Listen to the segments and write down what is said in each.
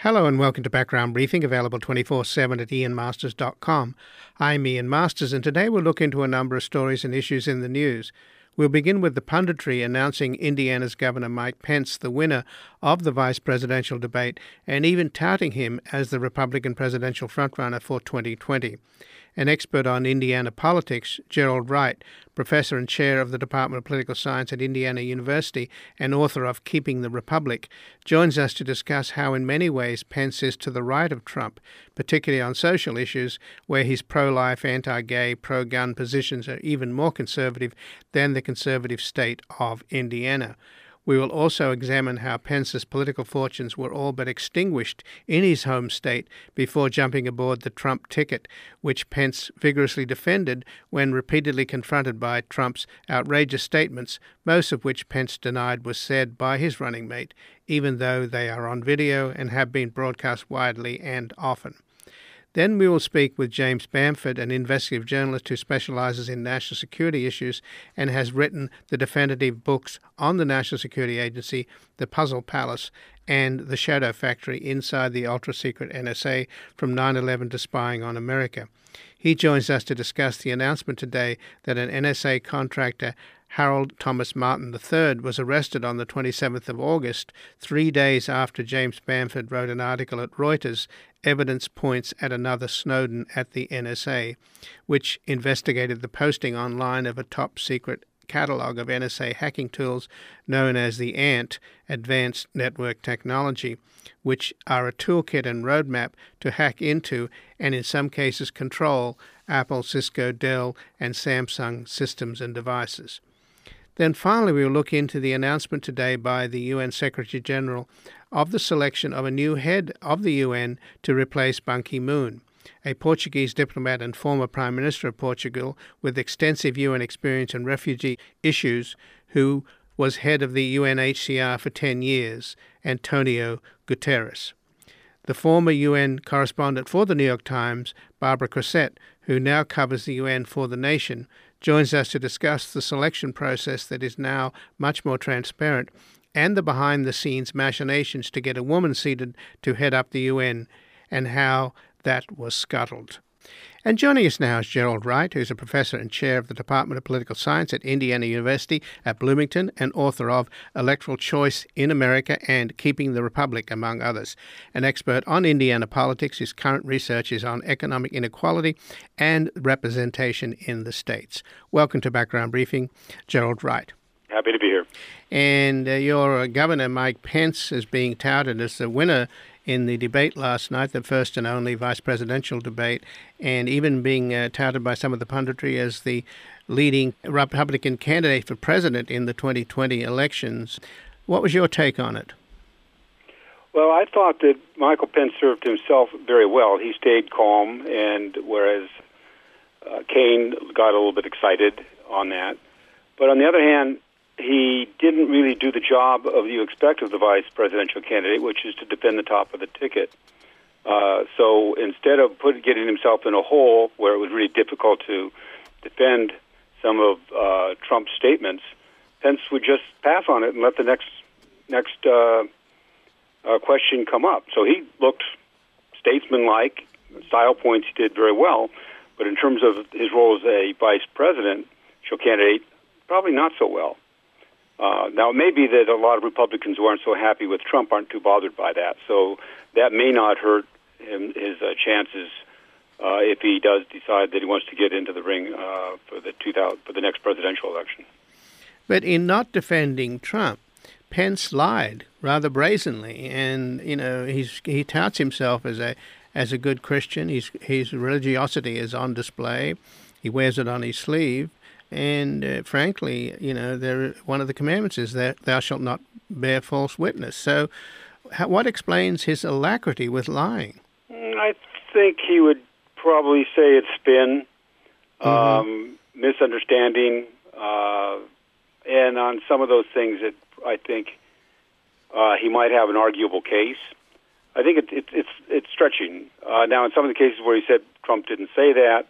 Hello and welcome to Background Briefing, available 24/7 at ianmasters.com. I'm Ian Masters, and today we'll look into a number of stories and issues in the news. We'll begin with the punditry announcing Indiana's Governor Mike Pence the winner of the vice presidential debate and even touting him as the Republican presidential frontrunner for 2020. An expert on Indiana politics, Gerald Wright, professor and chair of the Department of Political Science at Indiana University and author of Keeping the Republic, joins us to discuss how in many ways Pence is to the right of Trump, particularly on social issues where his pro-life, anti-gay, pro-gun positions are even more conservative than the conservative state of Indiana. We will also examine how Pence's political fortunes were all but extinguished in his home state before jumping aboard the Trump ticket, which Pence vigorously defended when repeatedly confronted by Trump's outrageous statements, most of which Pence denied was said by his running mate, even though they are on video and have been broadcast widely and often. Then we will speak with James Bamford, an investigative journalist who specializes in national security issues and has written the definitive books on the National Security Agency, The Puzzle Palace, and The Shadow Factory Inside the Ultra-Secret NSA from 9/11 to Spying on America. He joins us to discuss the announcement today that an NSA contractor, Harold Thomas Martin III, was arrested on the 27th of August, 3 days after James Bamford wrote an article at Reuters, Evidence Points at Another Snowden at the NSA, which investigated the posting online of a top-secret catalog of NSA hacking tools known as the ANT, Advanced Network Technology, which are a toolkit and roadmap to hack into and in some cases control Apple, Cisco, Dell, and Samsung systems and devices. Then finally, we will look into the announcement today by the UN Secretary General of the selection of a new head of the UN to replace Ban Ki-moon, a Portuguese diplomat and former Prime Minister of Portugal with extensive UN experience in refugee issues, who was head of the UNHCR for 10 years, Antonio Guterres. The former UN correspondent for the New York Times, Barbara Cressett, who now covers the UN for The Nation, joins us to discuss the selection process that is now much more transparent and the behind-the-scenes machinations to get a woman seated to head up the UN and how that was scuttled. And joining us now is Gerald Wright, who's a professor and chair of the Department of Political Science at Indiana University at Bloomington and author of Electoral Choice in America and Keeping the Republic, among others. An expert on Indiana politics, his current research is on economic inequality and representation in the states. Welcome to Background Briefing, Gerald Wright. Happy to be here. And your Governor, Mike Pence, is being touted as the winner in the debate last night, the first and only vice presidential debate, and even being touted by some of the punditry as the leading Republican candidate for president in the 2020 elections. What was your take on it? Well, I thought that Michael Pence served himself very well. He stayed calm, and whereas Kaine got a little bit excited on that. But on the other hand, he didn't really do the job of you expect of the vice presidential candidate, which is to defend the top of the ticket. So instead of getting himself in a hole where it was really difficult to defend some of Trump's statements, Pence would just pass on it and let the next question come up. So he looked statesmanlike. Style points he did very well, but in terms of his role as a vice presidential candidate, probably not so well. Now, it may be that a lot of Republicans who aren't so happy with Trump aren't too bothered by that, so that may not hurt his chances if he does decide that he wants to get into the ring for the next presidential election. But in not defending Trump, Pence lied rather brazenly, and he touts himself as a good Christian. His religiosity is on display. He wears it on his sleeve. And frankly, one of the commandments is that thou shalt not bear false witness. So what explains his alacrity with lying? I think he would probably say it's spin, misunderstanding, and on some of those things I think he might have an arguable case. I think it's stretching. Now, in some of the cases where he said Trump didn't say that,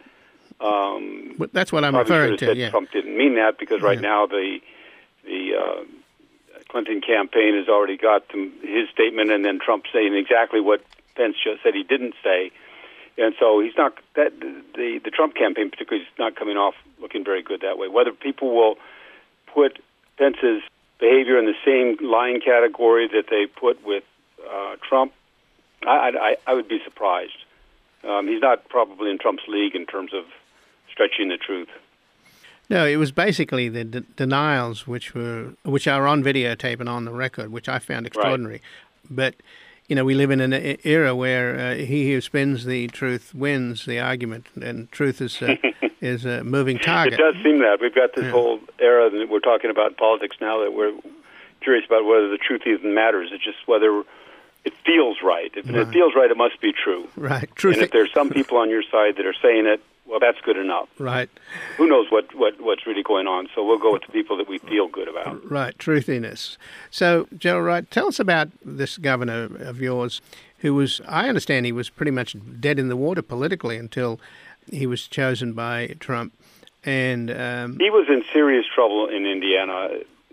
that's what I'm referring to. Yeah. Trump didn't mean that because right now the Clinton campaign has already got his statement, and then Trump saying exactly what Pence just said he didn't say. And so he's not that the Trump campaign particularly is not coming off looking very good that way. Whether people will put Pence's behavior in the same line category that they put with Trump, I would be surprised. He's not probably in Trump's league in terms of stretching the truth. No, it was basically the denials which are on videotape and on the record, which I found extraordinary. Right. But we live in an era where he who spins the truth wins the argument, and truth is a moving target. It does seem that we've got this whole era that we're talking about in politics now that we're curious about whether the truth even matters. It's just whether it feels right. If it feels right, it must be true. Right. And if there's some people on your side that are saying it, well, that's good enough. Right. Who knows what's really going on? So we'll go with the people that we feel good about. Right. Truthiness. So, Gerald Wright, tell us about this governor of yours who was, I understand he was pretty much dead in the water politically until he was chosen by Trump. And he was in serious trouble in Indiana.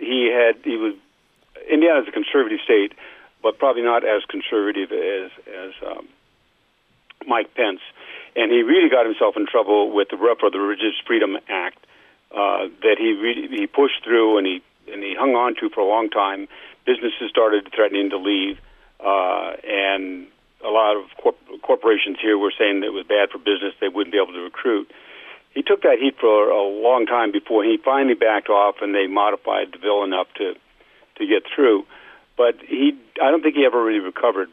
Indiana's a conservative state, but probably not as conservative as Mike Pence. And he really got himself in trouble with the RFRA, the Religious Freedom Act, that he pushed through and he hung on to for a long time. Businesses started threatening to leave, and a lot of corporations here were saying that it was bad for business; they wouldn't be able to recruit. He took that heat for a long time before he finally backed off, and they modified the bill enough to get through. But I don't think he ever really recovered.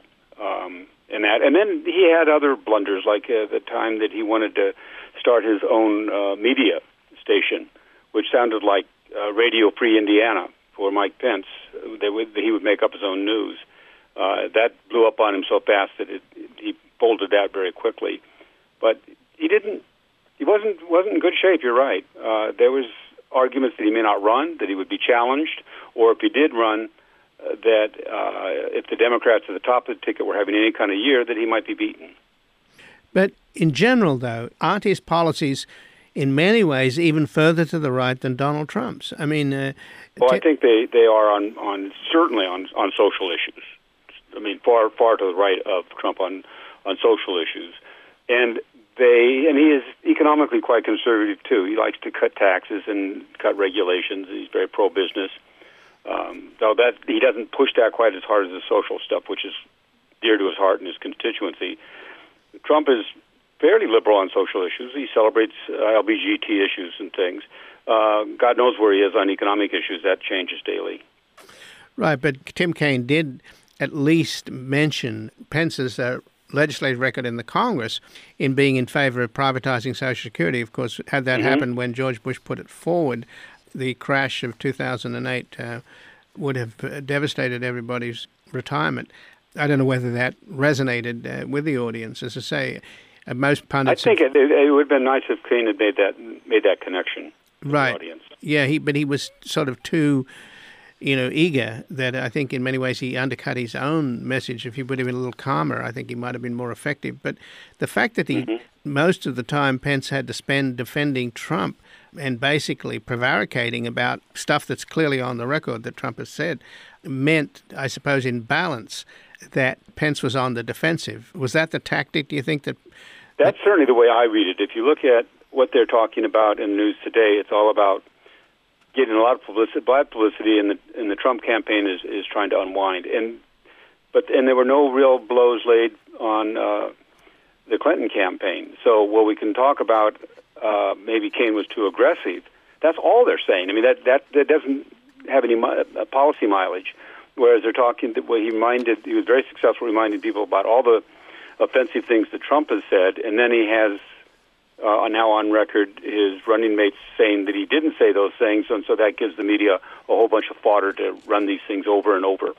In that. And then he had other blunders, like the time that he wanted to start his own media station, which sounded like Radio Free Indiana for Mike Pence. He would make up his own news. That blew up on him so fast that he folded that very quickly. But he wasn't in good shape. You're right. There was arguments that he may not run, that he would be challenged, or if he did run, that if the Democrats at the top of the ticket were having any kind of year, that he might be beaten. But in general, though, aren't his policies in many ways even further to the right than Donald Trump's? I mean, I think they are certainly on social issues. I mean, far to the right of Trump on social issues, and he is economically quite conservative too. He likes to cut taxes and cut regulations. He's very pro-business. Though that he doesn't push that quite as hard as the social stuff, which is dear to his heart and his constituency. Trump is fairly liberal on social issues. He celebrates LGBT issues and things. God knows where he is on economic issues. That changes daily. Right, but Tim Kaine did at least mention Pence's legislative record in the Congress in being in favor of privatizing Social Security. Of course, had that happened when George Bush put it forward, the crash of 2008 would have devastated everybody's retirement. I don't know whether that resonated with the audience. As I say, most pundits... I think it would have been nice if Kaine had made that connection with the audience. Yeah, but he was sort of too, eager that I think in many ways he undercut his own message. If he would have been a little calmer, I think he might have been more effective. But the fact that most of the time Pence had to spend defending Trump and basically prevaricating about stuff that's clearly on the record that Trump has said meant, I suppose, in balance, that Pence was on the defensive. Was that the tactic, do you think? That's certainly the way I read it. If you look at what they're talking about in the news today, it's all about getting a lot of publicity, bad publicity, and the Trump campaign is trying to unwind. And there were no real blows laid on the Clinton campaign. So while we can talk about maybe Kaine was too aggressive, that's all they're saying. I mean, that doesn't have any policy mileage. Whereas they're talking, he was very successful reminding people about all the offensive things that Trump has said, and then he has now on record his running mates saying that he didn't say those things, and so that gives the media a whole bunch of fodder to run these things over and over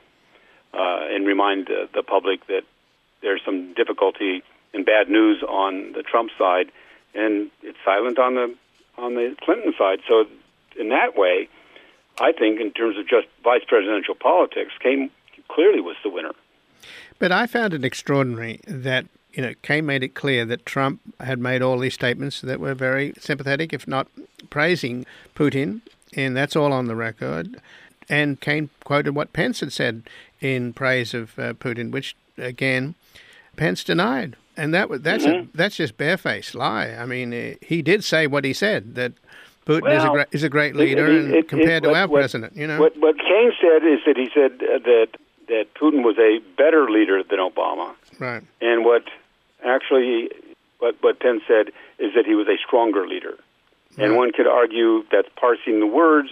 and remind the public that there's some difficulty and bad news on the Trump side, and it's silent on the Clinton side. So in that way, I think in terms of just vice presidential politics, Kaine clearly was the winner. But I found it extraordinary that Kaine made it clear that Trump had made all these statements that were very sympathetic, if not praising Putin, and that's all on the record. And Kaine quoted what Pence had said in praise of Putin, which, again, Pence denied. And that's just barefaced lie. I mean, he did say what he said, that Putin is a great leader compared to our president. You know, what Kaine said is that he said that Putin was a better leader than Obama. Right. And what Pence said is that he was a stronger leader. Right. And one could argue that's parsing the words,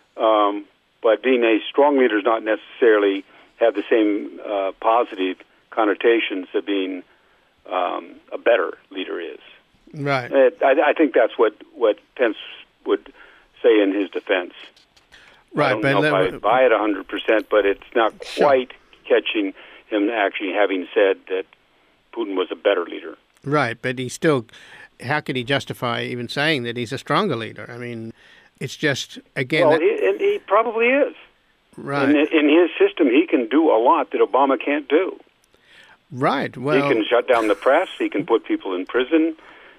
but being a strong leader does not necessarily have the same positive connotations that being a better leader is. Right. I think that's what Pence would say in his defense. Right. I don't know if I buy it 100%, but it's not quite catching him actually having said that Putin was a better leader. Right, but he still, how could he justify even saying that he's a stronger leader? I mean, it's just, again... Well, he probably is. Right. In his system, he can do a lot that Obama can't do. Right, well... He can shut down the press, he can put people in prison,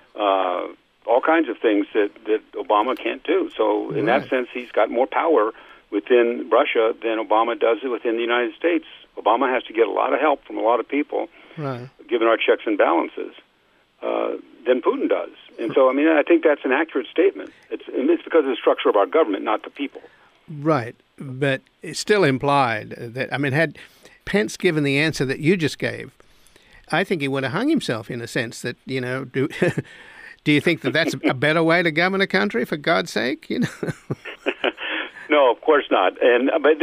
all kinds of things that Obama can't do. So in that sense, he's got more power within Russia than Obama does within the United States. Obama has to get a lot of help from a lot of people, given our checks and balances, than Putin does. And so, I mean, I think that's an accurate statement. It's because of the structure of our government, not the people. Right, but it's still implied that, I mean, had Pence given the answer that you just gave, I think he would have hung himself in a sense that, you know, do you think that that's a better way to govern a country, for God's sake? You know? No, of course not. But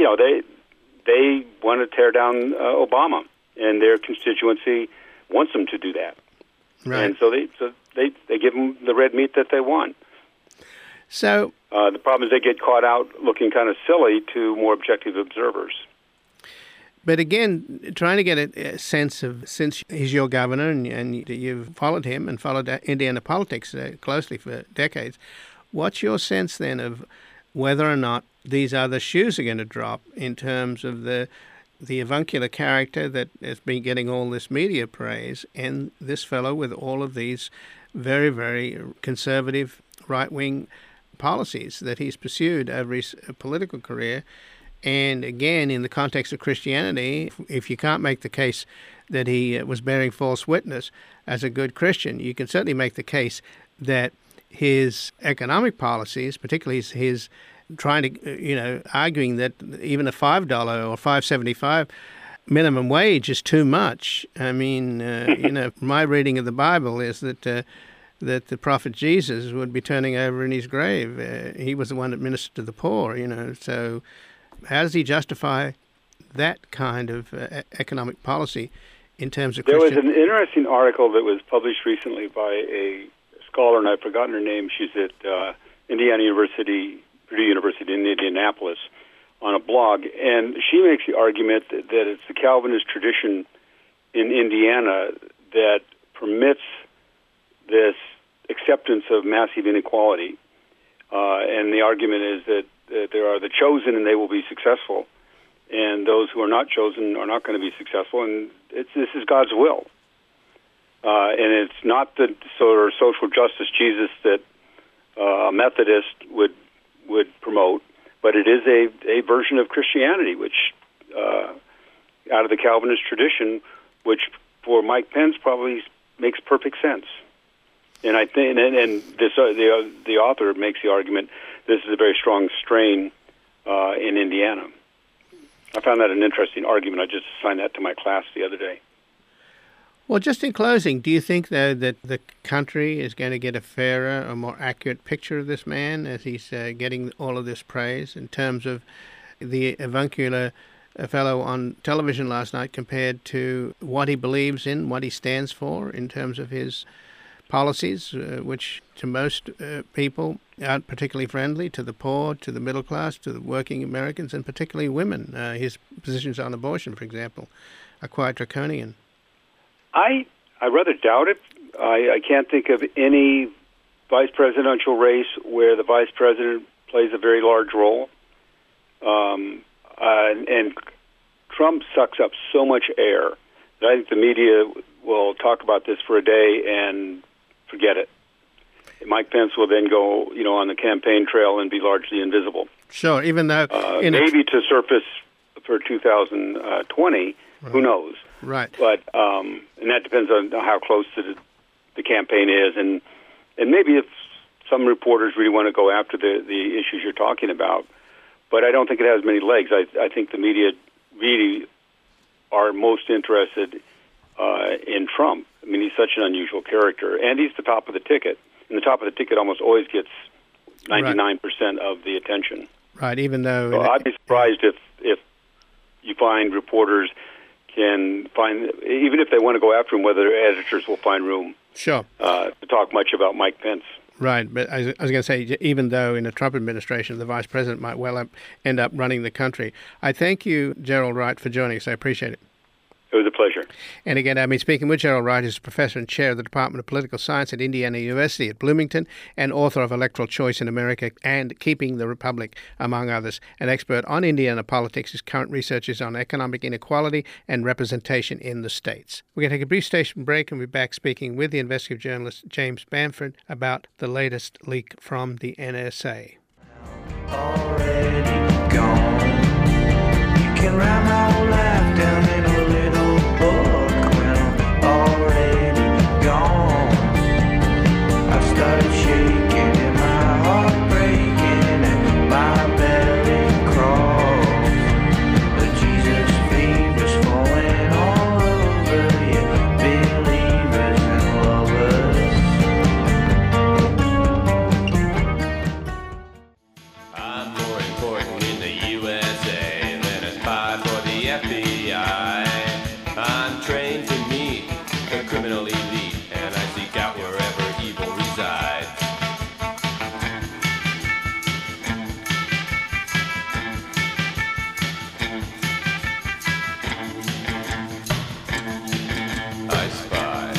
they want to tear down Obama, and their constituency wants them to do that. Right. And so they give them the red meat that they want. So the problem is they get caught out looking kind of silly to more objective observers. But again, trying to get a sense of, since he's your governor and you've followed him and followed Indiana politics closely for decades, what's your sense then of whether or not these other shoes are going to drop in terms of the avuncular character that has been getting all this media praise, and this fellow with all of these very, very conservative right-wing policies that he's pursued over his political career? And again, in the context of Christianity, if you can't make the case that he was bearing false witness as a good Christian, you can certainly make the case that his economic policies, particularly his trying to, arguing that even a $5 or $5.75 minimum wage is too much. I mean, my reading of the Bible is that the prophet Jesus would be turning over in his grave. He was the one that ministered to the poor, so how does he justify that kind of economic policy in terms of There Christian... was an interesting article that was published recently by a scholar, and I've forgotten her name. She's at Purdue University in Indianapolis on a blog, and she makes the argument that it's the Calvinist tradition in Indiana that permits this acceptance of massive inequality. And the argument is that there are the chosen and they will be successful, and those who are not chosen are not going to be successful, and this is God's will. And it's not the sort of social justice Jesus that a Methodist would promote, but it is a version of Christianity, which out of the Calvinist tradition, which for Mike Pence probably makes perfect sense. And I think, and this the author makes the argument, this is a very strong strain in Indiana. I found that an interesting argument. I just assigned that to my class the other day. Well, just in closing, do you think, though, that the country is going to get a fairer or more accurate picture of this man as he's getting all of this praise in terms of the avuncular fellow on television last night compared to what he believes in, what he stands for in terms of his policies, which to most people aren't particularly friendly to the poor, to the middle class, to the working Americans, and particularly women? His positions on abortion, for example, are quite draconian. I rather doubt it. I can't think of any vice presidential race where the vice president plays a very large role. And Trump sucks up so much air that I think the media will talk about this for a day and forget it. Mike Pence will then go, on the campaign trail and be largely invisible. Sure, even though... maybe to surface for 2020, who knows? Right. But and that depends on how close to the campaign is, and maybe if some reporters really want to go after the issues you're talking about. But I don't think it has many legs. I think the media really are most interested in Trump. I mean, he's such an unusual character, and he's the top of the ticket. And the top of the ticket almost always gets 99% of the attention. Right, even though... So I'd be surprised if you find reporters can find, even if they want to go after him, whether editors will find room to talk much about Mike Pence. Right, but I was going to say, even though in the Trump administration the vice president might well end up running the country. I thank you, Gerald Wright, for joining us. I appreciate it. It was a pleasure. And again, I've been speaking with Gerald Wright, who's professor and chair of the Department of Political Science at Indiana University at Bloomington and author of Electoral Choice in America and Keeping the Republic, among others. An expert on Indiana politics, his current research is on economic inequality and representation in the states. We're going to take a brief station break and we'll be back speaking with the investigative journalist James Bamford about the latest leak from the NSA. Already gone. You can write my whole life down in a little book when I'm already gone. I started shaking and my heart breaking and my belly crawls. The Jesus fiend was falling all over you, believers and lovers. I'm more important in the USA than a spy for the FBI. I'm trained to meet the criminal elite, and I seek out wherever evil resides. I spy.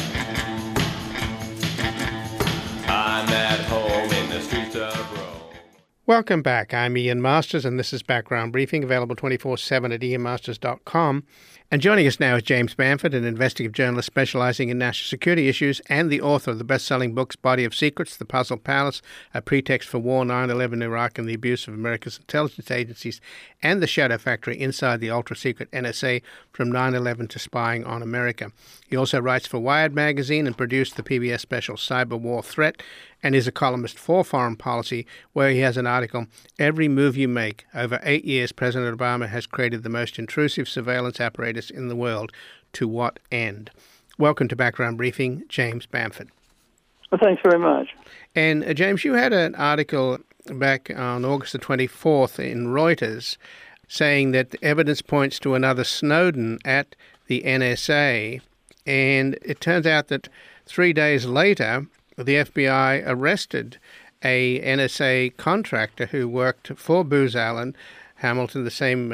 I'm at home in the streets of Rome. Welcome back. I'm Ian Masters, and this is Background Briefing, available 24/7 at ianmasters.com. And joining us now is James Bamford, an investigative journalist specializing in national security issues and the author of the best-selling books Body of Secrets, The Puzzle Palace, A Pretext for War, 9/11 Iraq and the Abuse of America's Intelligence Agencies, and The Shadow Factory Inside the Ultra-Secret NSA from 9/11 to Spying on America. He also writes for Wired magazine and produced the PBS special Cyber War Threat, and is a columnist for Foreign Policy, where he has an article, Every Move You Make. Over 8 years, President Obama has created the most intrusive surveillance apparatus in the world. To what end? Welcome to Background Briefing, James Bamford. Well, thanks very much. And James, you had an article back on August the 24th in Reuters saying that the evidence points to another Snowden at the NSA, and it turns out that 3 days later, the FBI arrested a NSA contractor who worked for Booz Allen Hamilton, the same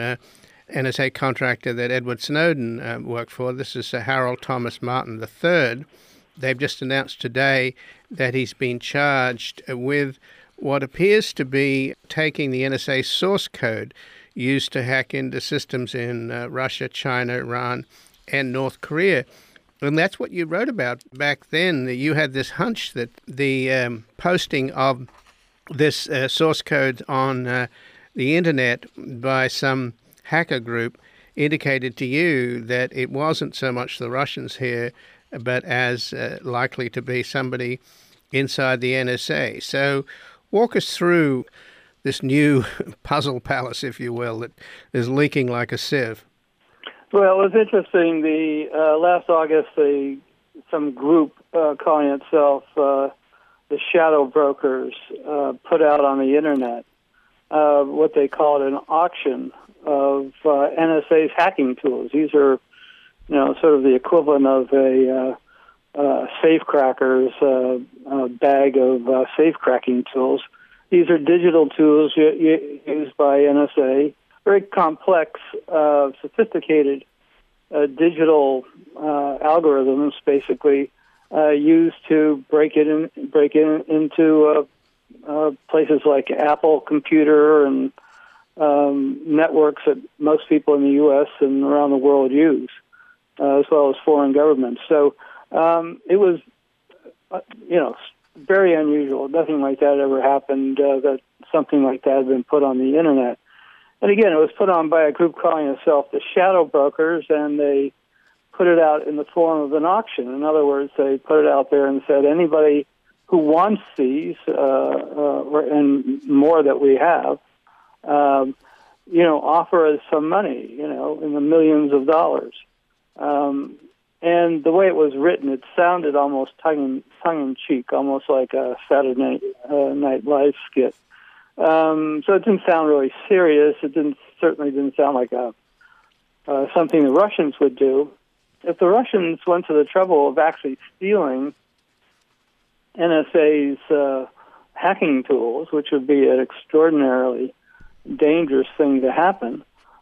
NSA contractor that Edward Snowden worked for. This is Harold Thomas Martin III. They've just announced today that he's been charged with what appears to be taking the NSA source code used to hack into systems in Russia, China, Iran, and North Korea. And that's what you wrote about back then. You had this hunch that the posting of this source code on the internet by some hacker group indicated to you that it wasn't so much the Russians here, but as likely to be somebody inside the NSA. So walk us through this new puzzle palace, if you will, that is leaking like a sieve. Well, it was interesting. Last August, some group calling itself the Shadow Brokers put out on the internet what they called an auction of NSA's hacking tools. These are, sort of the equivalent of a safecracker's bag of safe cracking tools. These are digital tools used by NSA. Very complex, sophisticated digital algorithms, basically used to break into places like Apple Computer and networks that most people in the U.S. and around the world use, as well as foreign governments. So it was, very unusual. Nothing like that ever happened. That something like that had been put on the internet. And again, it was put on by a group calling itself the Shadow Brokers, and they put it out in the form of an auction. In other words, they put it out there and said, anybody who wants these, and more that we have, offer us some money, in the millions of dollars. And the way it was written, it sounded almost tongue-in-cheek, almost like a Saturday Night Live skit. So it didn't sound really serious. It certainly didn't sound like something the Russians would do. If the Russians went to the trouble of actually stealing NSA's hacking tools, which would be an extraordinarily dangerous thing to happen,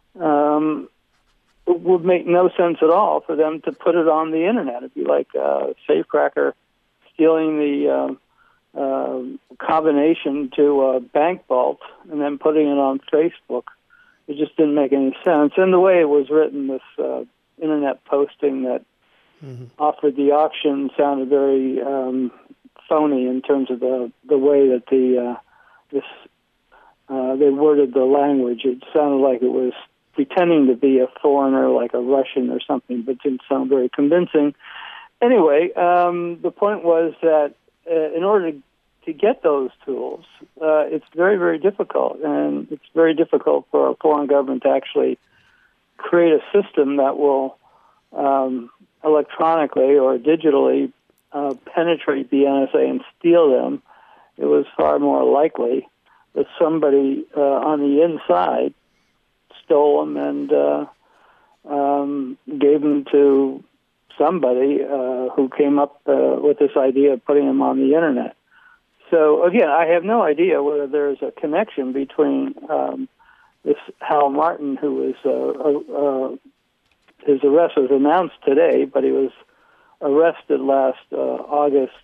it would make no sense at all for them to put it on the internet. It'd be like Safecracker stealing the combination to a bank vault and then putting it on Facebook. It just didn't make any sense. And the way it was written, this internet posting that offered the auction sounded very phony in terms of the way that they worded the language. It sounded like it was pretending to be a foreigner, like a Russian or something, but didn't sound very convincing. Anyway, the point was that in order to get those tools, it's very, very difficult, and it's very difficult for a foreign government to actually create a system that will electronically or digitally penetrate the NSA and steal them. It was far more likely that somebody on the inside stole them and gave them to somebody who came up with this idea of putting them on the internet. So again, I have no idea whether there's a connection between this Hal Martin, who was his arrest was announced today, but he was arrested last August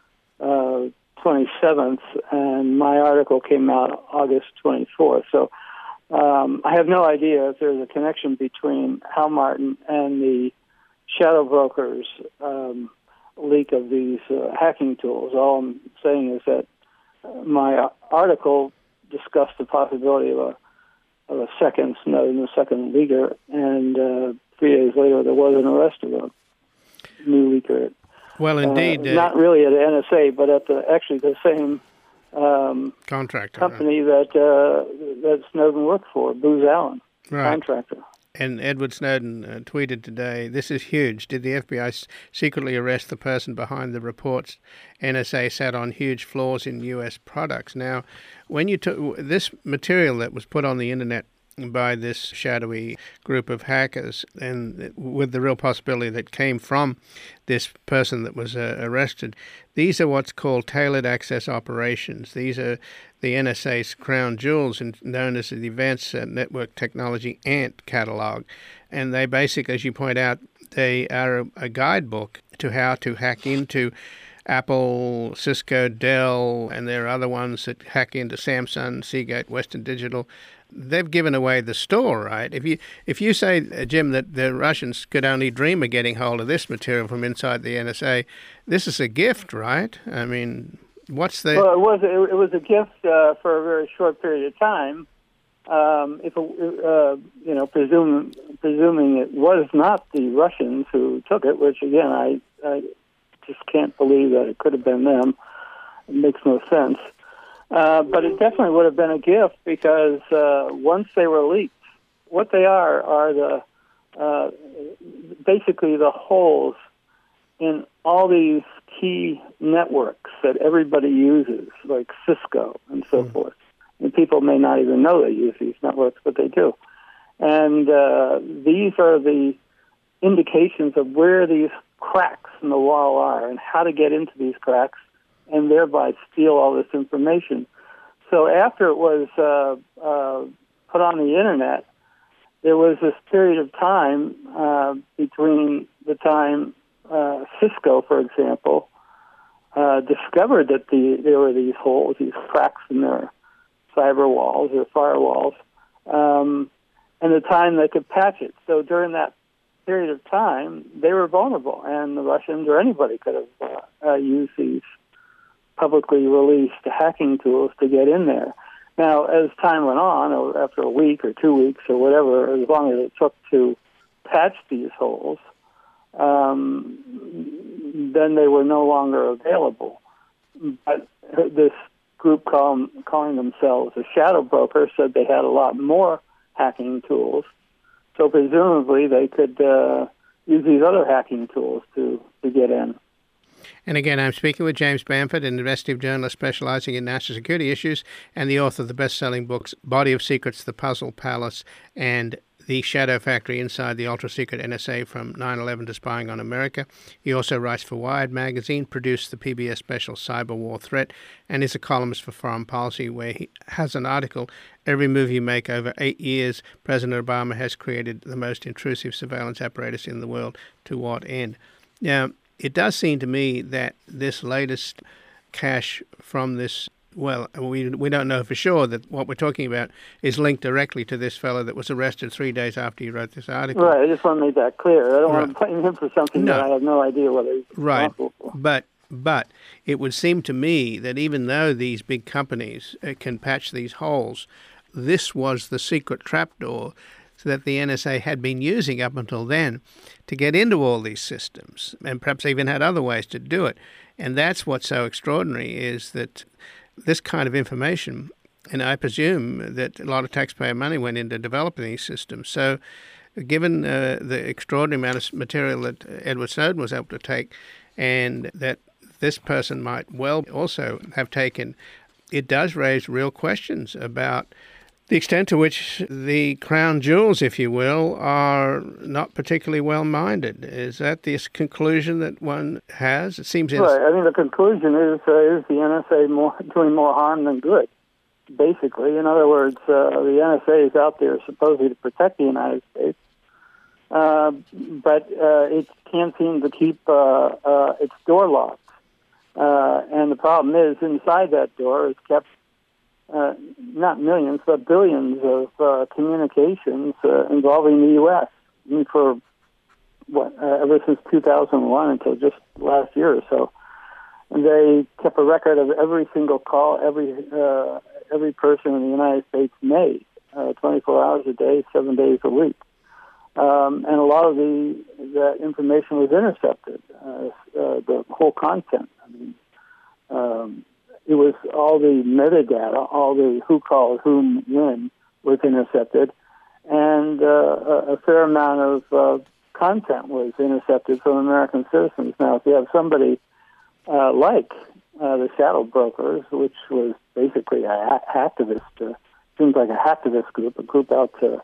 27th, and my article came out August 24th. So I have no idea if there's a connection between Hal Martin and the Shadow Brokers leak of these hacking tools. All I'm saying is that my article discussed the possibility of a second Snowden, a second leaker, and 3 days later there was an arrest of a new leaker. Well, indeed. Not really at the NSA, but at the same contractor company that Snowden worked for, Booz Allen, contractor. And Edward Snowden tweeted today, "This is huge. Did the FBI secretly arrest the person behind the reports? NSA sat on huge flaws in U.S. products." Now, when you took this material that was put on the internet by this shadowy group of hackers, and with the real possibility that came from this person that was arrested, these are what's called tailored access operations. These are the NSA's crown jewels, known as the Advanced Network Technology ANT catalog. And they basically, as you point out, they are a guidebook to how to hack into Apple, Cisco, Dell, and there are other ones that hack into Samsung, Seagate, Western Digital. They've given away the store, right? If you say, Jim, that the Russians could only dream of getting hold of this material from inside the NSA, this is a gift, right? I mean, what's the... Well, it was a gift for a very short period of time. Presuming it was not the Russians who took it, which again I just can't believe that it could have been them. It makes no sense. But it definitely would have been a gift because once they were leaked, what they are the basically the holes in all these key networks that everybody uses, like Cisco and so forth. And people may not even know they use these networks, but they do. And these are the indications of where these cracks in the wall are and how to get into these cracks and thereby steal all this information. So after it was put on the internet, there was this period of time between the time Cisco, for example, discovered that there were these holes, these cracks in their cyber walls or firewalls, and the time they could patch it. So during that period of time, they were vulnerable, and the Russians or anybody could have used these publicly released hacking tools to get in there. Now, as time went on, or after a week or 2 weeks or whatever, as long as it took to patch these holes, then they were no longer available. But this group calling themselves a shadow broker said they had a lot more hacking tools. So presumably they could use these other hacking tools to get in. And again, I'm speaking with James Bamford, an investigative journalist specializing in national security issues and the author of the best-selling books Body of Secrets, The Puzzle Palace, and The Shadow Factory Inside the Ultra-Secret NSA from 9/11 to Spying on America. He also writes for Wired magazine, produced the PBS special Cyber War Threat, and is a columnist for Foreign Policy, where he has an article, Every Move You Make Over 8 Years, President Obama Has Created the Most Intrusive Surveillance Apparatus in the World. To what end? Now, it does seem to me that this latest cache from this, well, we don't know for sure that what we're talking about is linked directly to this fellow that was arrested 3 days after you wrote this article. Right, I just want to make that clear. I don't want to blame him for something that I have no idea whether he's responsible for. But it would seem to me that even though these big companies can patch these holes, this was the secret trapdoor that the NSA had been using up until then to get into all these systems, and perhaps even had other ways to do it. And that's what's so extraordinary, is that this kind of information, and I presume that a lot of taxpayer money went into developing these systems. So given the extraordinary amount of material that Edward Snowden was able to take, and that this person might well also have taken, it does raise real questions about the extent to which the crown jewels, if you will, are not particularly well-minded. Is that the conclusion that one has? It seems... Right. I mean, the conclusion is the NSA doing more harm than good, basically. In other words, the NSA is out there supposedly to protect the United States, but it can't seem to keep its door locked. And the problem is, inside that door is kept not millions, but billions of communications involving the U.S. I mean, for ever since 2001 until just last year or so. And they kept a record of every single call every person in the United States made, 24 hours a day, 7 days a week. And a lot of the information was intercepted, the whole content. I mean, it was all the metadata, all the who called, whom, when was intercepted, and a fair amount of content was intercepted from American citizens. Now, if you have somebody like the shadow brokers, which was basically a hacktivist, seems like a hacktivist group, a group out to,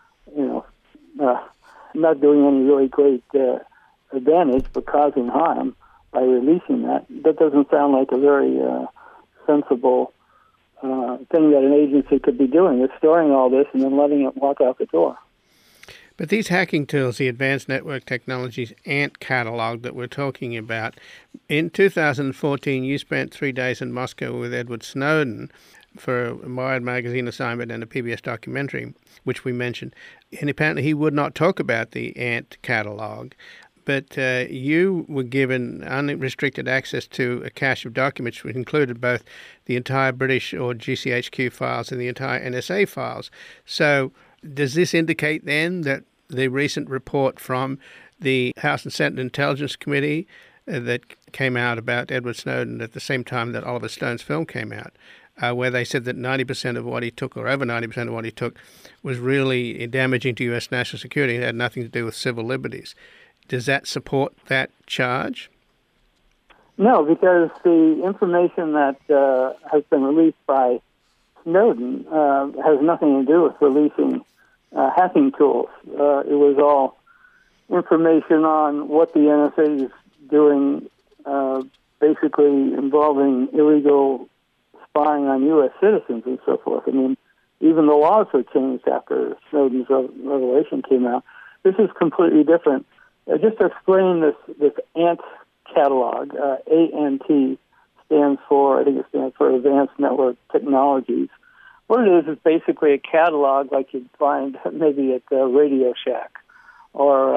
not doing any really great advantage, but causing harm by releasing that doesn't sound like a very sensible thing that an agency could be doing. It's storing all this and then letting it walk out the door. But these hacking tools, the Advanced Network Technologies ANT catalog that we're talking about, in 2014 you spent 3 days in Moscow with Edward Snowden for a Wired magazine assignment and a PBS documentary, which we mentioned. And apparently he would not talk about the ANT catalog. But you were given unrestricted access to a cache of documents which included both the entire British or GCHQ files and the entire NSA files. So does this indicate then that the recent report from the House and Senate Intelligence Committee that came out about Edward Snowden at the same time that Oliver Stone's film came out, where they said that 90% of what he took, or over 90% of what he took, was really damaging to U.S. national security and had nothing to do with civil liberties? Does that support that charge? No, because the information that has been released by Snowden has nothing to do with releasing hacking tools. It was all information on what the NSA is doing, basically involving illegal spying on U.S. citizens and so forth. I mean, even the laws were changed after Snowden's revelation came out. This is completely different. Just to explain this ANT catalog, ANT stands for Advanced Network Technologies. What it is basically a catalog like you'd find maybe at Radio Shack or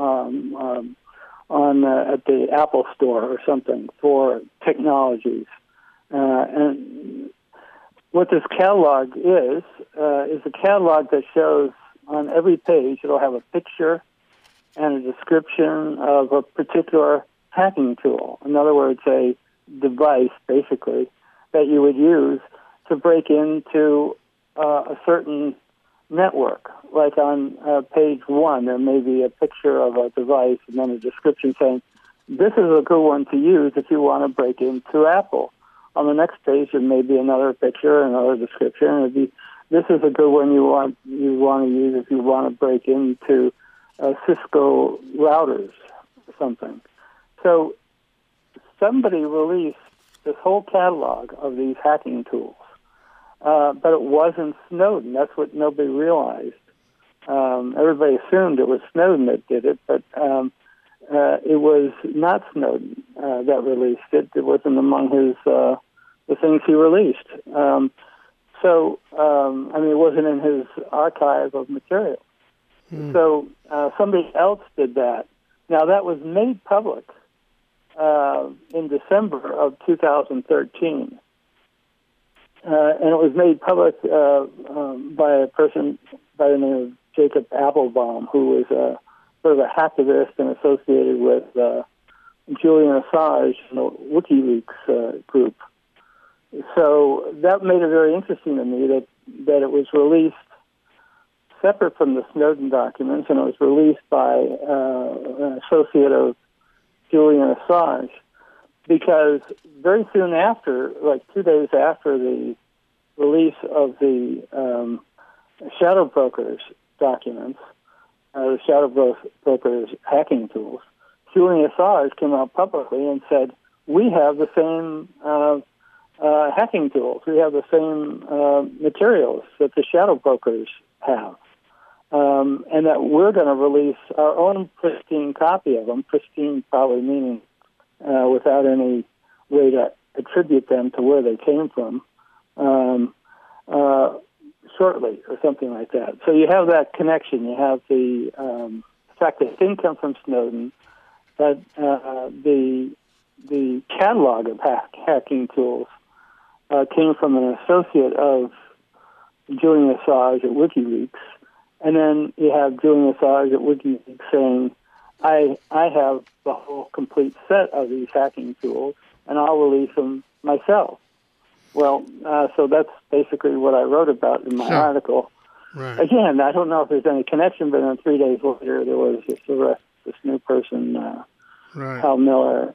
at the Apple Store or something for technologies. And what this catalog is a catalog that shows on every page, it'll have a picture and a description of a particular hacking tool. In other words, a device, basically, that you would use to break into a certain network. Like on page 1, there may be a picture of a device and then a description saying, this is a good one to use if you want to break into Apple. On the next page, there may be another picture, another description. It'd be, this is a good one you want to use if you want to break into Cisco routers or something. So somebody released this whole catalog of these hacking tools, but it wasn't Snowden. That's what nobody realized. Everybody assumed it was Snowden that did it, but it was not Snowden that released it. It wasn't among his the things he released. It wasn't in his archive of material. So somebody else did that. Now, that was made public in December of 2013. And it was made public by a person by the name of Jacob Appelbaum, who was sort of a hacktivist and associated with Julian Assange and the WikiLeaks group. So that made it very interesting to me that it was released separate from the Snowden documents, and it was released by an associate of Julian Assange, because very soon after, like 2 days after the release of the Shadow Brokers documents, the Shadow Brokers hacking tools, Julian Assange came out publicly and said, we have the same hacking tools. We have the same materials that the Shadow Brokers have. And that we're going to release our own pristine copy of them, pristine probably meaning without any way to attribute them to where they came from, shortly or something like that. So you have that connection. You have the fact that it didn't come from Snowden, that the catalog of hacking tools came from an associate of Julian Assange at WikiLeaks. And then you have Julian Assange at WikiLeaks saying, I have the whole complete set of these hacking tools, and I'll release them myself. Well, so that's basically what I wrote about in my article. Right. Again, I don't know if there's any connection, but then 3 days later there was this arrest, this new person, Hal Miller,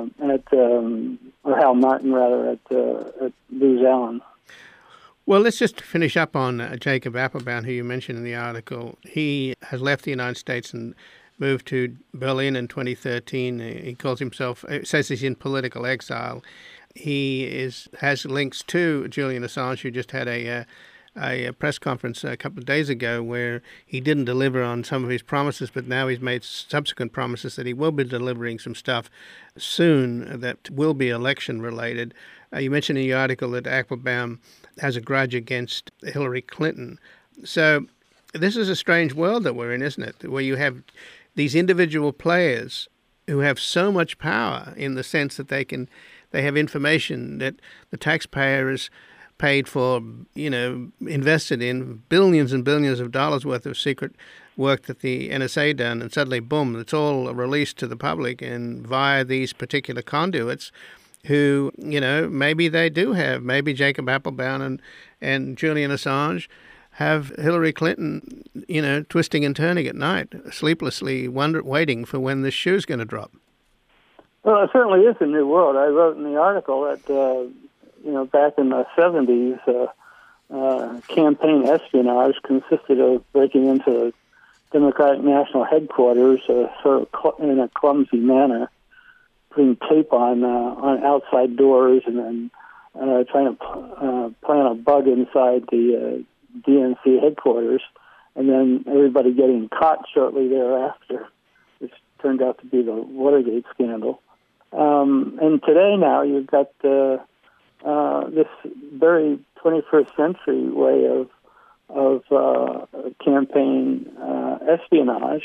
or Hal Martin, rather, at Booz Allen. Well, let's just finish up on Jacob Appelbaum, who you mentioned in the article. He has left the United States and moved to Berlin in 2013. He calls himself, says he's in political exile. He has links to Julian Assange, who just had a press conference a couple of days ago where he didn't deliver on some of his promises, but now he's made subsequent promises that he will be delivering some stuff soon that will be election-related. You mentioned in your article that Appelbaum has a grudge against Hillary Clinton. So this is a strange world that we're in, isn't it? Where you have these individual players who have so much power in the sense that they have information that the taxpayer is paid for, invested in billions and billions of dollars worth of secret work that the NSA done, and suddenly, boom, it's all released to the public and via these particular conduits who, maybe they do have, maybe Jacob Appelbaum and Julian Assange have Hillary Clinton, twisting and turning at night, sleeplessly waiting for when this shoe's going to drop. Well, it certainly is a new world. I wrote in the article that, back in the 70s, campaign espionage consisted of breaking into the Democratic National Headquarters sort of in a clumsy manner, putting tape on outside doors and then trying to plant a bug inside the DNC headquarters, and then everybody getting caught shortly thereafter, which turned out to be the Watergate scandal. And today now you've got this very 21st century way of campaign espionage,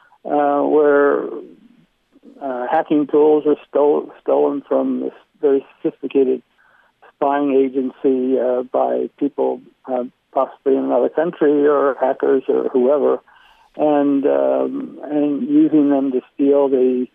where hacking tools are stolen from this very sophisticated spying agency by people possibly in another country or hackers or whoever, and using them to steal the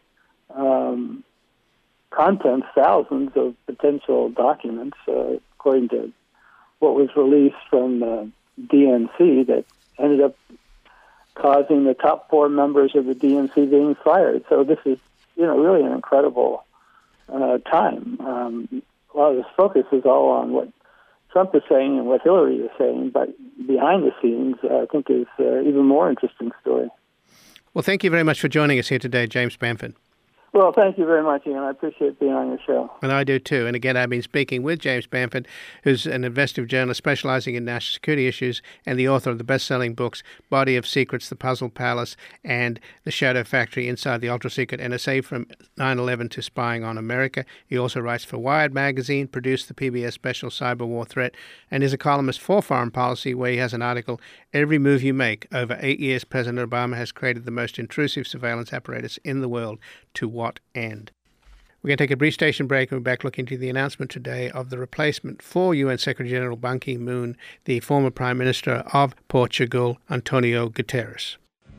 contents, thousands of potential documents, according to what was released from DNC, that ended up causing the top 4 members of the DNC being fired. So this is, really an incredible time. A lot of this focus is all on what Trump is saying and what Hillary is saying, but behind the scenes, I think, is even more interesting story. Well, thank you very much for joining us here today, James Bamford. Well, thank you very much, Ian. I appreciate being on your show. And I do too. And again, I've been speaking with James Bamford, who's an investigative journalist specializing in national security issues and the author of the best-selling books Body of Secrets, The Puzzle Palace, and The Shadow Factory Inside the Ultra-Secret NSA from 9/11 to Spying on America. He also writes for Wired magazine, produced the PBS special Cyber War Threat, and is a columnist for Foreign Policy, where he has an article, Every Move You Make. Over 8 years, President Obama has created the most intrusive surveillance apparatus in the world. To what end? We're going to take a brief station break, and we're back looking into the announcement today of the replacement for UN Secretary General Ban Ki-moon, the former Prime Minister of Portugal, Antonio Guterres.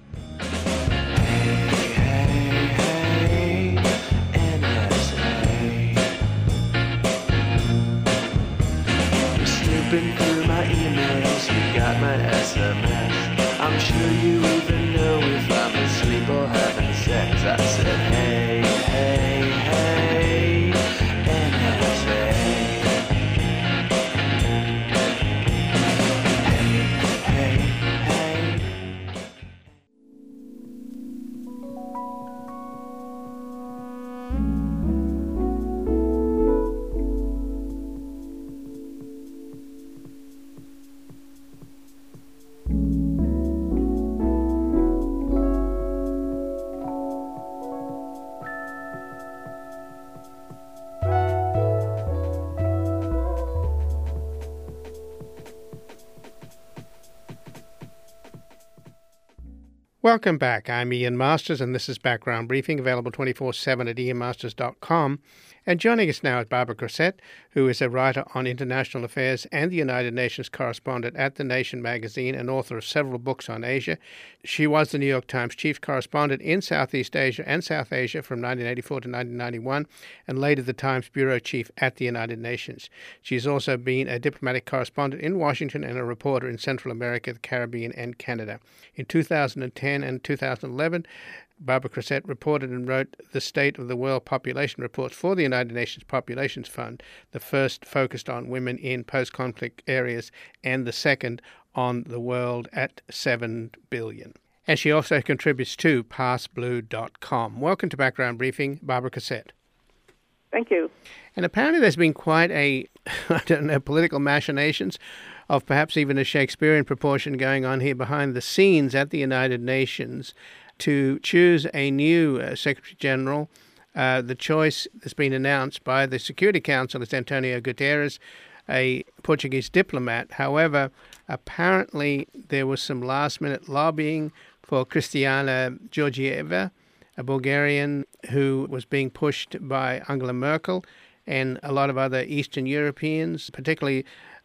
Snooping through my emails, you got my SMS. I'm sure you even know if I'm asleep or having sex. I said, hey, hey, hey, NSA. Hey, hey, hey. Welcome back. I'm Ian Masters, and this is Background Briefing, available 24/7 at ianmasters.com. And joining us now is Barbara Grosset, who is a writer on international affairs and the United Nations correspondent at The Nation magazine and author of several books on Asia. She was the New York Times chief correspondent in Southeast Asia and South Asia from 1984 to 1991, and later the Times bureau chief at the United Nations. She's also been a diplomatic correspondent in Washington and a reporter in Central America, the Caribbean, and Canada. In 2010 and 2011, Barbara Grosset reported and wrote the State of the World Population Reports for the United Nations Populations Fund, the first focused on women in post-conflict areas and the second on the world at 7 billion. And she also contributes to PassBlue.com. Welcome to Background Briefing, Barbara Grosset. Thank you. And apparently there's been quite a, political machinations of perhaps even a Shakespearean proportion going on here behind the scenes at the United Nations to choose a new Secretary General. The choice that's been announced by the Security Council is Antonio Guterres, a Portuguese diplomat. However, apparently there was some last-minute lobbying for Kristalina Georgieva, a Bulgarian who was being pushed by Angela Merkel and a lot of other Eastern Europeans, particularly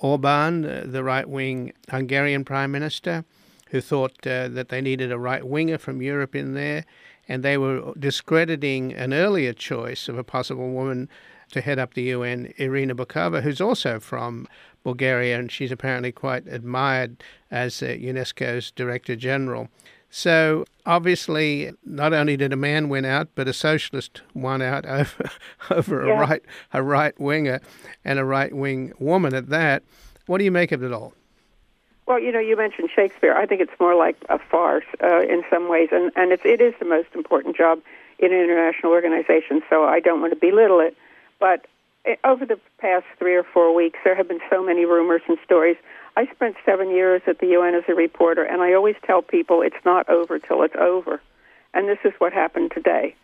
Orban, the right-wing Hungarian Prime Minister, who thought that they needed a right-winger from Europe in there, and they were discrediting an earlier choice of a possible woman to head up the UN, Irina Bokova, who's also from Bulgaria, and she's apparently quite admired as UNESCO's Director General. So obviously, not only did a man win out, but a socialist won out over a right-winger and a right-wing woman at that. What do you make of it all? Well, you mentioned Shakespeare. I think it's more like a farce in some ways, and it is the most important job in an international organization, so I don't want to belittle it. But over the past 3 or 4 weeks, there have been so many rumors and stories. I spent 7 years at the UN as a reporter, and I always tell people it's not over till it's over. And this is what happened today.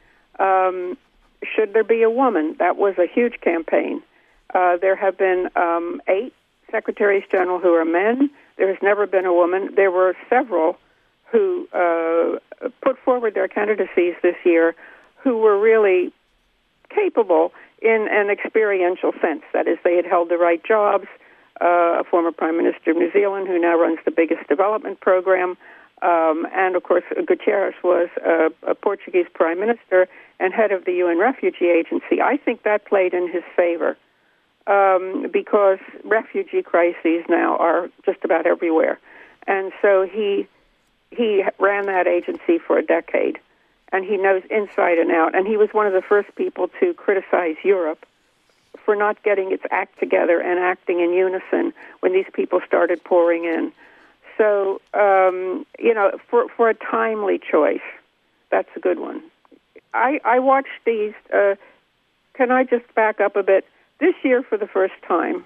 Should there be a woman? That was a huge campaign. There have been 8 secretaries general who are men. There has never been a woman. There were several who put forward their candidacies this year who were really capable in an experiential sense. That is, they had held the right jobs. A former Prime Minister of New Zealand who now runs the biggest development program. And, of course, Guterres was a Portuguese Prime Minister and head of the UN Refugee Agency. I think that played in his favor because refugee crises now are just about everywhere. And so he ran that agency for a decade, and he knows inside and out. And he was one of the first people to criticize Europe for not getting its act together and acting in unison when these people started pouring in. So, for a timely choice, that's a good one. I watched these. Can I just back up a bit? This year, for the first time,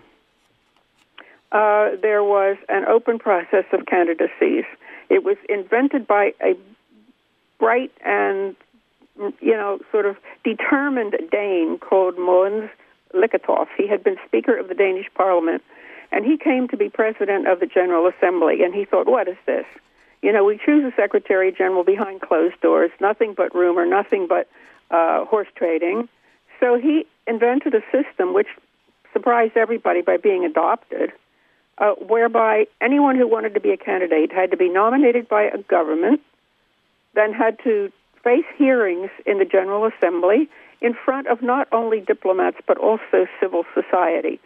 there was an open process of candidacies. It was invented by a bright and, sort of determined Dane called Mogens Lykketoft. He had been Speaker of the Danish Parliament, and he came to be President of the General Assembly, and he thought, what is this? We choose a Secretary General behind closed doors, nothing but rumor, nothing but horse trading. So he invented a system which surprised everybody by being adopted, whereby anyone who wanted to be a candidate had to be nominated by a government, then had to face hearings in the General Assembly in front of not only diplomats but also civil society.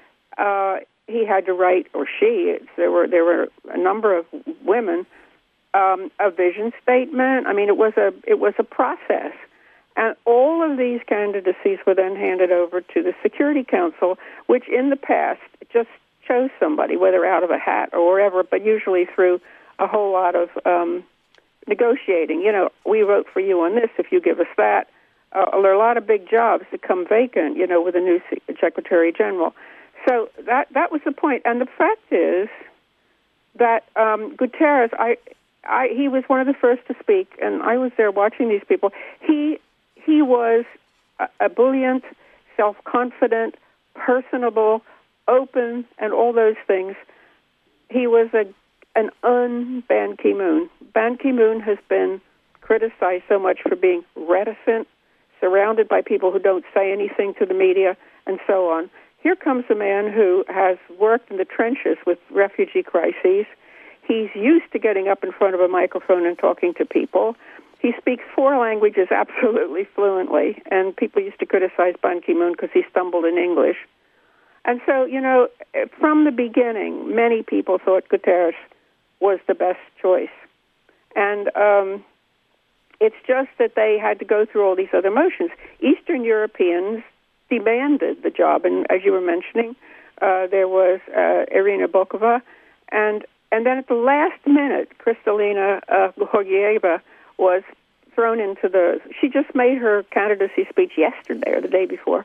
He had to write, or she, there were a number of women, a vision statement. I mean, it was a process. And all of these candidacies were then handed over to the Security Council, which in the past just chose somebody, whether out of a hat or wherever, but usually through a whole lot of negotiating. We vote for you on this if you give us that. There are a lot of big jobs that come vacant, with a new Secretary General. So that was the point. And the fact is that Guterres, he was one of the first to speak, and I was there watching these people. He was ebullient, self-confident, personable, open, and all those things. He was an un-Ban Ki-moon. Ban Ki-moon has been criticized so much for being reticent, surrounded by people who don't say anything to the media, and so on. Here comes a man who has worked in the trenches with refugee crises. He's used to getting up in front of a microphone and talking to people. He speaks 4 languages absolutely fluently, and people used to criticize Ban Ki-moon because he stumbled in English. And so, from the beginning, many people thought Guterres was the best choice. And it's just that they had to go through all these other motions. Eastern Europeans demanded the job, and as you were mentioning, there was Irina Bokova, and then at the last minute, Kristalina Georgieva was thrown into she just made her candidacy speech yesterday or the day before,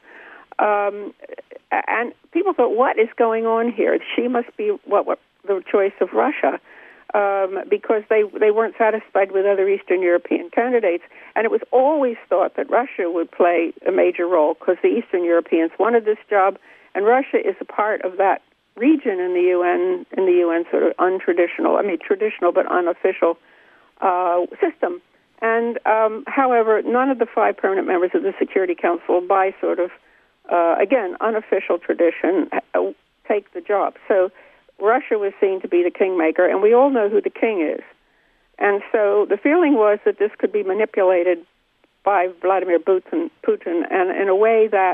and people thought, what is going on here? She must be what the choice of Russia, because they weren't satisfied with other Eastern European candidates. And it was always thought that Russia would play a major role because the Eastern Europeans wanted this job, and Russia is a part of that region in the UN sort of traditional but unofficial system. And however, none of the 5 permanent members of the Security Council, by sort of again unofficial tradition, take the job. So Russia was seen to be the kingmaker, and we all know who the king is. And so the feeling was that this could be manipulated by Vladimir Putin, and in a way that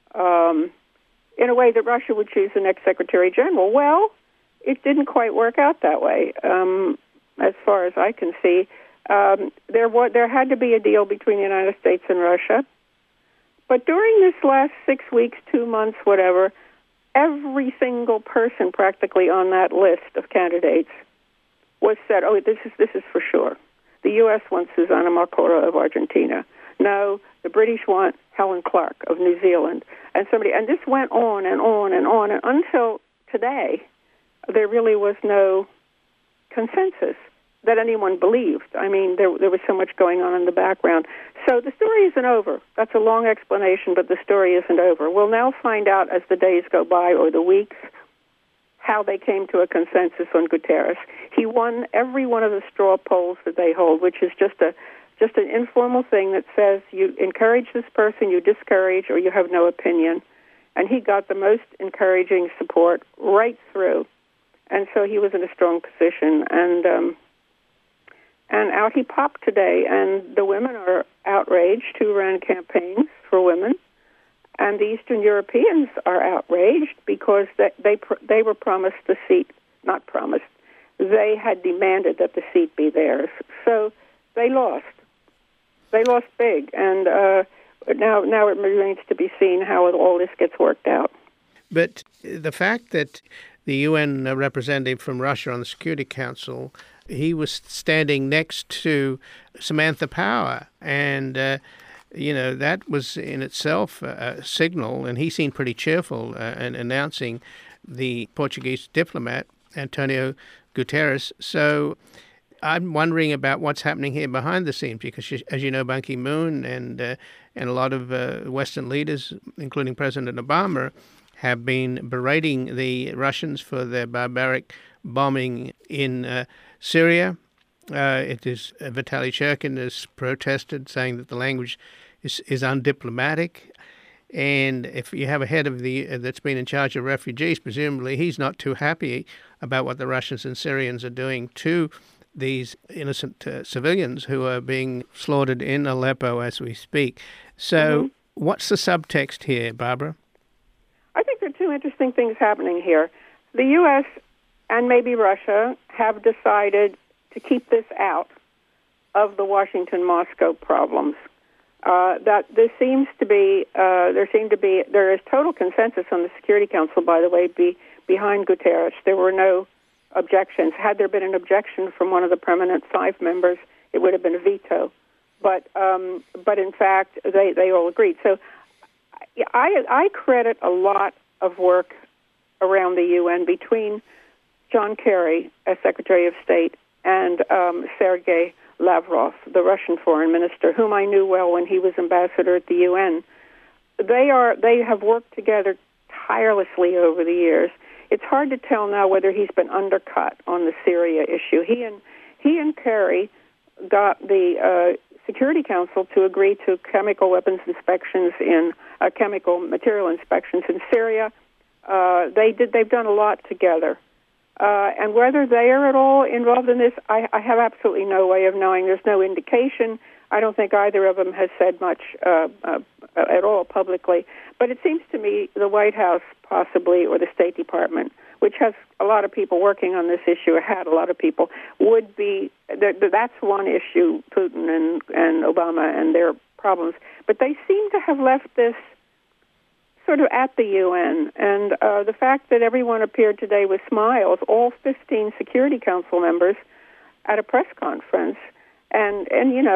Russia would choose the next Secretary General. Well, it didn't quite work out that way, as far as I can see. There had to be a deal between the United States and Russia. But during this last 6 weeks, 2 months, whatever, every single person practically on that list of candidates was said, oh, this is for sure. The U.S. wants Susana Marcora of Argentina. No, the British want Helen Clark of New Zealand. And this went on and on and on, and until today, there really was no consensus that anyone believed. I mean, there was so much going on in the background. So the story isn't over. That's a long explanation, but the story isn't over. We'll now find out as the days go by, or the weeks, how they came to a consensus on Guterres. He won every one of the straw polls that they hold, which is just a just an informal thing that says you encourage this person, you discourage, or you have no opinion. And he got the most encouraging support right through. And so he was in a strong position. And out he popped today. And the women are outraged who ran campaigns for women. And the Eastern Europeans are outraged because they were promised the seat, not promised. They had demanded that the seat be theirs. So they lost. They lost big. And now it remains to be seen how all this gets worked out. But the fact that the UN representative from Russia on the Security Council, he was standing next to Samantha Power, and that was in itself a signal, and he seemed pretty cheerful in announcing the Portuguese diplomat, Antonio Guterres. So I'm wondering about what's happening here behind the scenes, because, as you know, Ban Ki-moon and a lot of Western leaders, including President Obama, have been berating the Russians for their barbaric bombing in Syria. Vitaly Cherkin has protested, saying that the language is undiplomatic. And if you have a head of that's been in charge of refugees, presumably he's not too happy about what the Russians and Syrians are doing to these innocent civilians who are being slaughtered in Aleppo as we speak. So what's the subtext here, Barbara? I think there are two interesting things happening here. The U.S. and maybe Russia have decided to keep this out of the Washington-Moscow problems. That there is total consensus on the Security Council, by the way, behind Guterres. There were no objections. Had there been an objection from one of the permanent 5 members, it would have been a veto. But in fact, they all agreed. So I credit a lot of work around the UN between John Kerry as Secretary of State and Sergei Lavrov, the Russian foreign minister, whom I knew well when he was ambassador at the UN. They have worked together tirelessly over the years. It's hard to tell now whether he's been undercut on the Syria issue. He and Kerry got the Security Council to agree to chemical weapons inspections chemical material inspections in Syria. They've done a lot together. And whether they are at all involved in this, I have absolutely no way of knowing. There's no indication. I don't think either of them has said much at all publicly. But it seems to me the White House possibly, or the State Department, which has a lot of people working on this issue, or had a lot of people, would be, that's one issue, Putin and Obama and their problems. But they seem to have left this sort of at the UN, and the fact that everyone appeared today with smiles, all 15 Security Council members at a press conference, and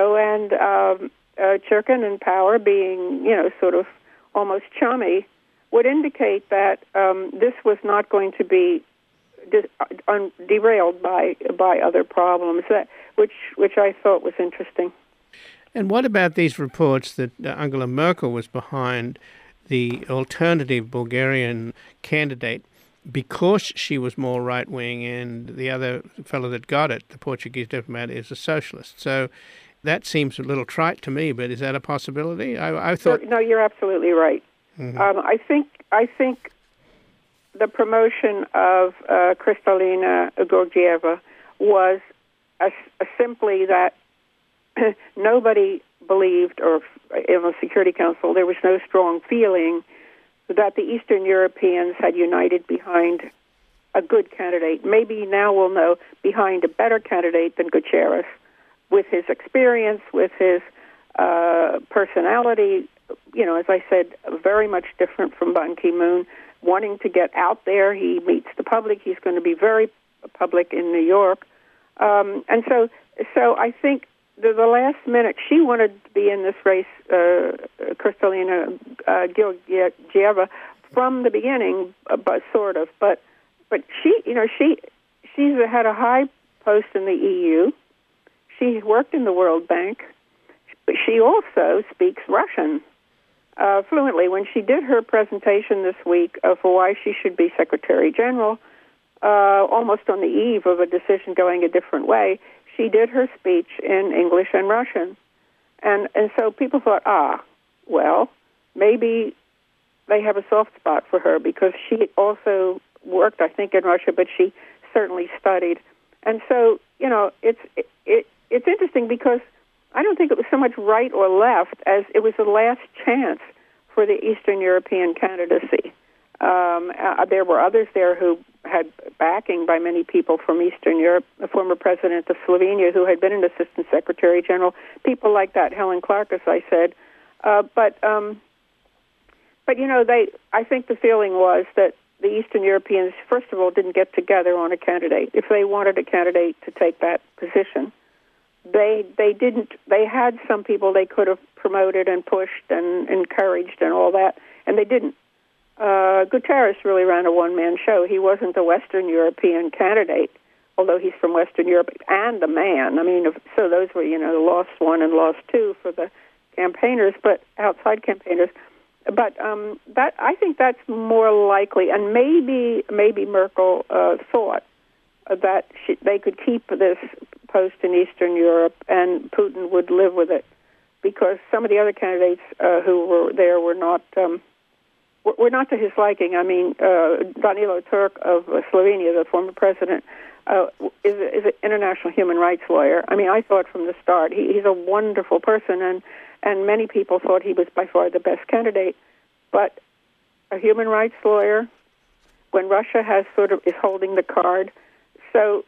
Cherkin and Power being, sort of almost chummy, would indicate that this was not going to be derailed by other problems, which I thought was interesting. And what about these reports that Angela Merkel was behind the alternative Bulgarian candidate because she was more right-wing, and the other fellow that got it, the Portuguese diplomat, is a socialist? So that seems a little trite to me, but is that a possibility? I thought... No, you're absolutely right. Mm-hmm. I think the promotion of Kristalina Georgieva was simply that nobody believed, or in the Security Council, there was no strong feeling that the Eastern Europeans had united behind a good candidate. Maybe now we'll know, behind a better candidate than Guterres, with his experience, with his personality, as I said, very much different from Ban Ki-moon, wanting to get out there. He meets the public. He's going to be very public in New York. And so I think the last minute, she wanted to be in this race, Kristalina Georgieva, from the beginning, but sort of. But she's had a high post in the EU. She worked in the World Bank. But she also speaks Russian fluently. When she did her presentation this week for why she should be Secretary General, almost on the eve of a decision going a different way, she did her speech in English and Russian. And so people thought, well, maybe they have a soft spot for her because she also worked, I think, in Russia, but she certainly studied. And so, it's interesting because I don't think it was so much right or left as it was the last chance for the Eastern European candidacy. There were others there who had backing by many people from Eastern Europe, the former president of Slovenia who had been an assistant secretary general, people like that, Helen Clark, as I said. But I think the feeling was that the Eastern Europeans, first of all, didn't get together on a candidate. If they wanted a candidate to take that position, they didn't. They had some people they could have promoted and pushed and encouraged and all that, and they didn't. Guterres really ran a one-man show. He wasn't a Western European candidate, although he's from Western Europe, and a man. I mean, so those were, lost one and lost two for the campaigners, but outside campaigners. But that I think that's more likely, and maybe Merkel thought that they could keep this post in Eastern Europe, and Putin would live with it, because some of the other candidates who were there were not to his liking. I mean, Danilo Turk of Slovenia, the former president, is an international human rights lawyer. I mean, I thought from the start he's a wonderful person, and many people thought he was by far the best candidate. But a human rights lawyer, when Russia is holding the card, so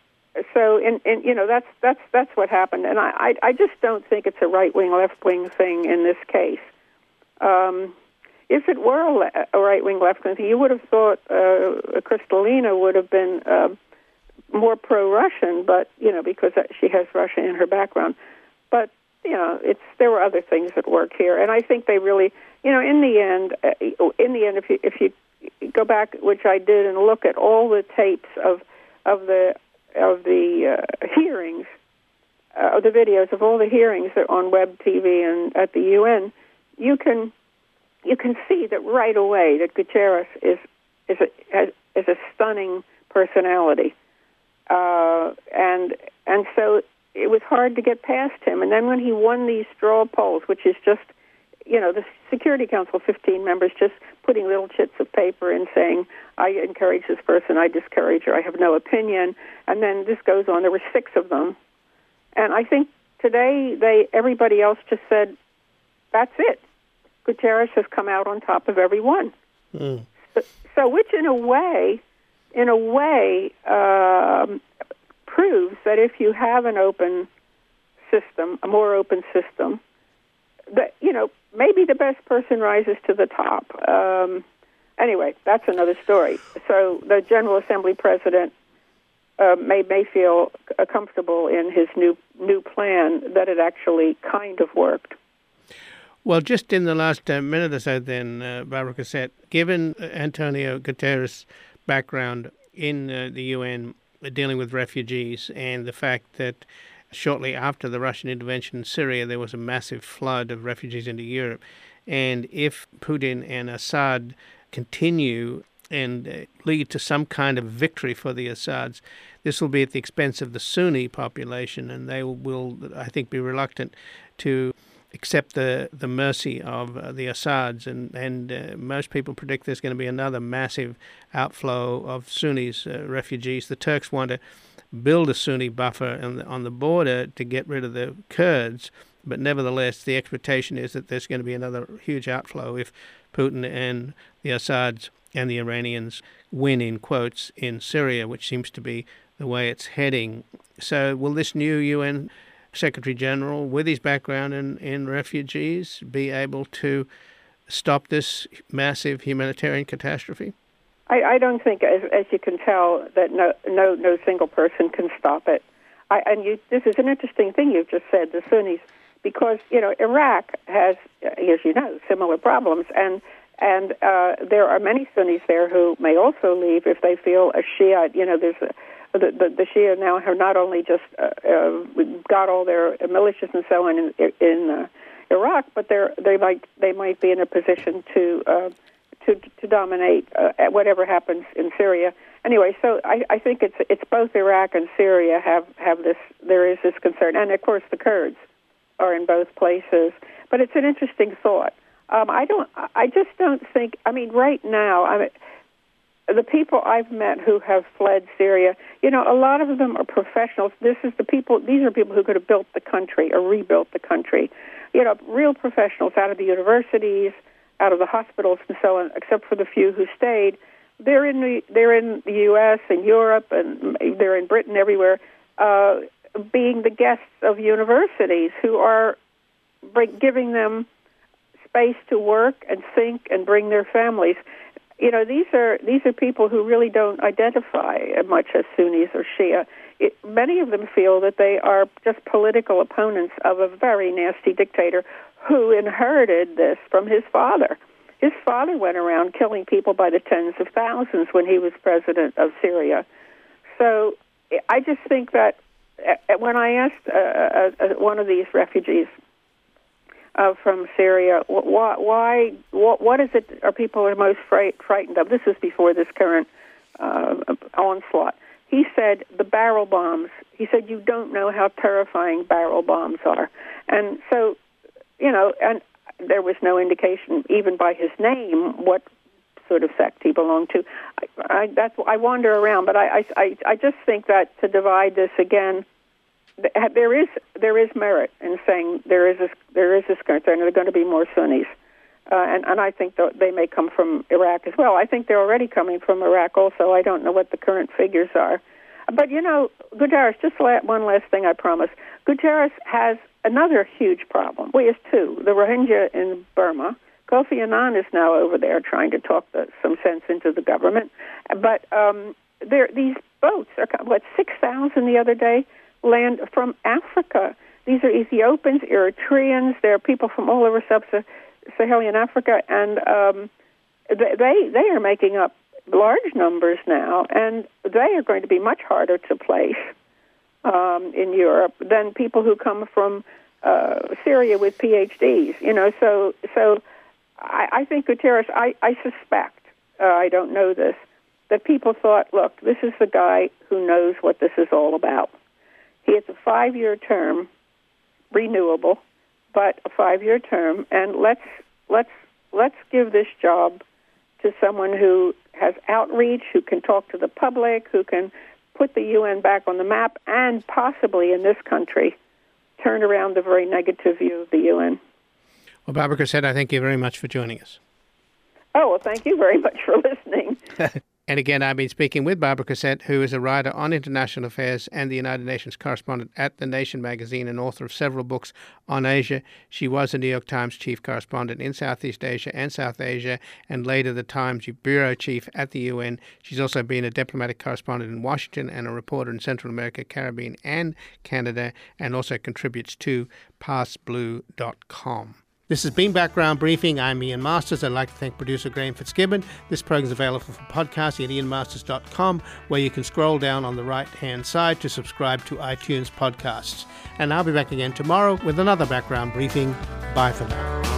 that's what happened. And I just don't think it's a right wing, left wing thing in this case. If it were a right wing, left wing thing, you would have thought Kristalina would have been more pro Russian, but because she has Russia in her background. But there were other things at work here, and I think they really, in the end, if you go back, which I did, and look at all the tapes of the hearings, the videos of all the hearings on web TV and at the UN, you can see that right away that Guterres is a stunning personality, and so it was hard to get past him. And then when he won these straw polls, which is just, the Security Council, 15 members, just putting little chits of paper and saying, I encourage this person, I discourage her, I have no opinion. And then this goes on. There were 6 of them. And I think today everybody else just said, that's it. Guterres has come out on top of every one. Mm. So which in a way, proves that if you have an open system, a more open system, that, maybe the best person rises to the top. Anyway, that's another story. So the General Assembly president may feel comfortable in his new plan that it actually kind of worked. Well, just in the last minute or so then, Barbara Cassette, given Antonio Guterres' background in the UN dealing with refugees and the fact that shortly after the Russian intervention in Syria, there was a massive flood of refugees into Europe, and if Putin and Assad continue and lead to some kind of victory for the Assads, this will be at the expense of the Sunni population, and they will, I think, be reluctant to accept the mercy of the Assads, and most people predict there's going to be another massive outflow of Sunnis, refugees. The Turks want to build a Sunni buffer on the border to get rid of the Kurds, but nevertheless the expectation is that there's going to be another huge outflow if Putin and the Assads and the Iranians win, in quotes, in Syria, which seems to be the way it's heading. So will this new UN Secretary General, with his background in refugees, be able to stop this massive humanitarian catastrophe? I don't think, as you can tell, that no single person can stop it. This is an interesting thing you've just said, the Sunnis, because Iraq has, as you know, similar problems, and there are many Sunnis there who may also leave if they feel a Shiite. There's the Shia now have not only just got all their militias and so on in Iraq, but they might be in a position to dominate whatever happens in Syria. Anyway, so I think it's both Iraq and Syria have this. There is this concern, and of course the Kurds. are in both places. But it's an interesting thought. I just don't think. I mean, right now, the people I've met who have fled Syria, a lot of them are professionals. These are people who could have built the country or rebuilt the country. Real professionals out of the universities, out of the hospitals, and so on. Except for the few who stayed, they're in the U.S. and Europe, and they're in Britain, everywhere, being the guests of universities who are giving them space to work and think and bring their families. These are people who really don't identify much as Sunnis or Shia. Many of them feel that they are just political opponents of a very nasty dictator who inherited this from his father. His father went around killing people by the tens of thousands when he was president of Syria. So I just think that when I asked one of these refugees from Syria, what is it are people are most frightened of? This is before this current onslaught. He said the barrel bombs. He said you don't know how terrifying barrel bombs are. And so, and there was no indication, even by his name, what sort of sect he belonged to. I wander around, but I just think that to divide this again, there is merit in saying there is this concern. There are going to be more Sunnis, and I think they may come from Iraq as well. I think they're already coming from Iraq also. I don't know what the current figures are, but Guterres. Just one last thing, I promise. Guterres has another huge problem. Well, he has two: the Rohingya in Burma. Kofi Annan is now over there trying to talk some sense into the government, but these boats are 6,000 the other day. Land from Africa. These are Ethiopians, Eritreans. There are people from all over sub-Saharan Africa, and they are making up large numbers now, and they are going to be much harder to place in Europe than people who come from Syria with PhDs. So I think Guterres. I suspect. I don't know this. That people thought, look, this is the guy who knows what this is all about. He has a 5-year term, renewable, but a 5-year term, and let's give this job to someone who has outreach, who can talk to the public, who can put the UN back on the map, and possibly in this country turn around the very negative view of the UN. Well, Barbara Cossette, I thank you very much for joining us. Oh, well, thank you very much for listening. And again, I've been speaking with Barbara Cossette, who is a writer on international affairs and the United Nations correspondent at The Nation magazine and author of several books on Asia. She was a New York Times chief correspondent in Southeast Asia and South Asia, and later the Times bureau chief at the UN. She's also been a diplomatic correspondent in Washington and a reporter in Central America, Caribbean, and Canada, and also contributes to PassBlue.com. This has been Background Briefing. I'm Ian Masters. I'd like to thank producer Graham Fitzgibbon. This program is available for podcast at ianmasters.com, where you can scroll down on the right-hand side to subscribe to iTunes podcasts. And I'll be back again tomorrow with another Background Briefing. Bye for now.